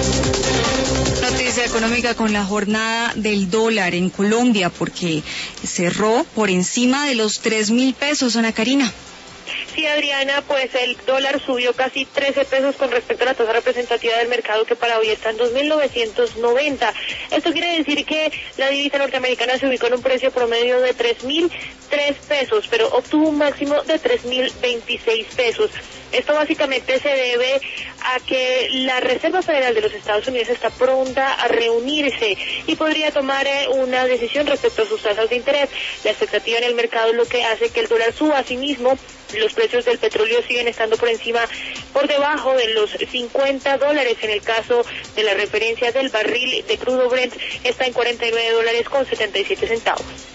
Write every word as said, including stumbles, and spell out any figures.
Noticia económica con la jornada del dólar en Colombia, porque cerró por encima de los tres mil pesos, Ana Karina. Sí, Adriana, pues el dólar subió casi trece pesos con respecto a la tasa representativa del mercado, que para hoy está en dos mil novecientos noventa. Esto quiere decir que la divisa norteamericana se ubicó en un precio promedio de tres mil tres pesos, pero obtuvo un máximo de tres mil veintiséis pesos. Esto básicamente se debe a que la Reserva Federal de los Estados Unidos está pronta a reunirse y podría tomar eh, una decisión respecto a sus tasas de interés. La expectativa en el mercado es lo que hace que el dólar suba. Asimismo, los precios del petróleo siguen estando por encima, por debajo de los cincuenta dólares. En el caso de la referencia del barril de crudo Brent, está en cuarenta y nueve dólares con setenta y siete centavos.